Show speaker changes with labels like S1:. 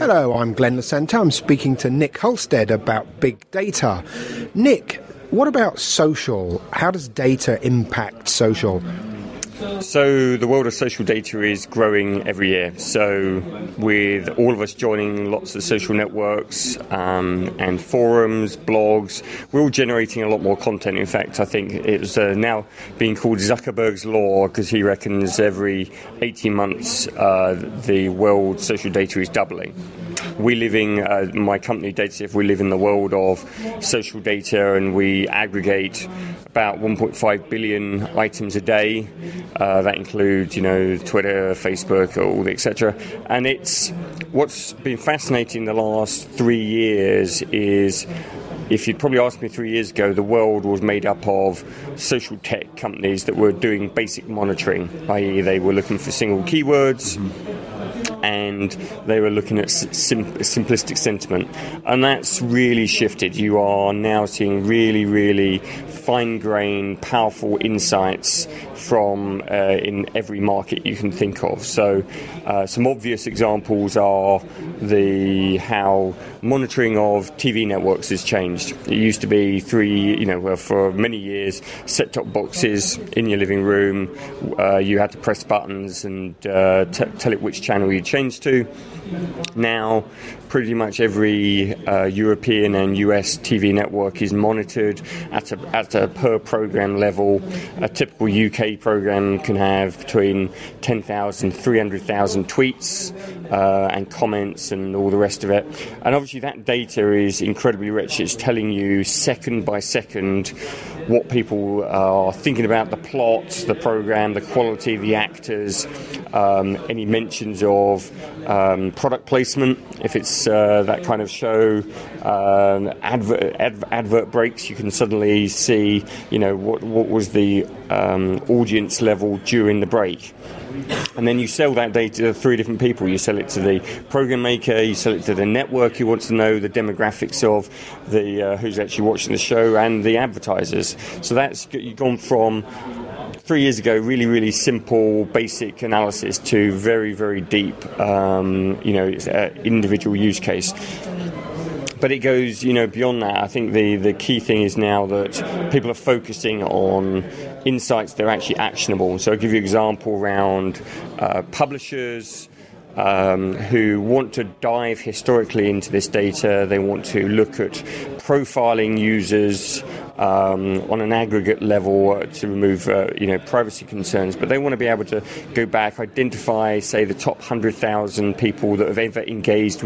S1: Hello, I'm Glenn Lasanta. I'm speaking to Nick Halstead about big data. Nick, what about social? How does data impact social?
S2: So the world of social data is growing every year. So with all of us joining lots of social networks and forums, blogs, we're all generating a lot more content. In fact, I think it's now being called Zuckerberg's Law because he reckons every 18 months the world's social data is doubling. We live in, my company DataSift, we live in the world of social data, and we aggregate about 1.5 billion items a day. That includes, Twitter, Facebook, all etc. And it's what's been fascinating the last 3 years is, if you'd probably asked me 3 years ago, the world was made up of social tech companies that were doing basic monitoring, i.e. they were looking for single keywords, and they were looking at simplistic sentiment. And that's really shifted. You are now seeing really, really fine-grained, powerful insights from in every market you can think of. So some obvious examples are how monitoring of TV networks has changed. It used to be for many years, set-top boxes in your living room. You had to press buttons and tell it which channel you changed to. Now, pretty much every European and US TV network is monitored at a per program level. A typical UK program can have between 10,000 300,000 tweets and comments and all the rest of it. And obviously that data is incredibly rich. It's telling you second by second what people are thinking about the plot, the program, the quality, the actors, any mentions of product placement, if it's that kind of show, advert breaks. You can suddenly see, what was the audience level during the break. And then you sell that data to 3 different people. You sell it to the program maker, you sell it to the network who wants to know the demographics of the who's actually watching the show, and the advertisers. So you've gone from 3 years ago, really, really simple, basic analysis to very, very deep, individual use case. But it goes, beyond that. I think the key thing is now that people are focusing on insights that are actually actionable. So I'll give you an example around publishers who want to dive historically into this data. They want to look at profiling users on an aggregate level to remove privacy concerns, but they want to be able to go back, identify, say, the top 100,000 people that have ever engaged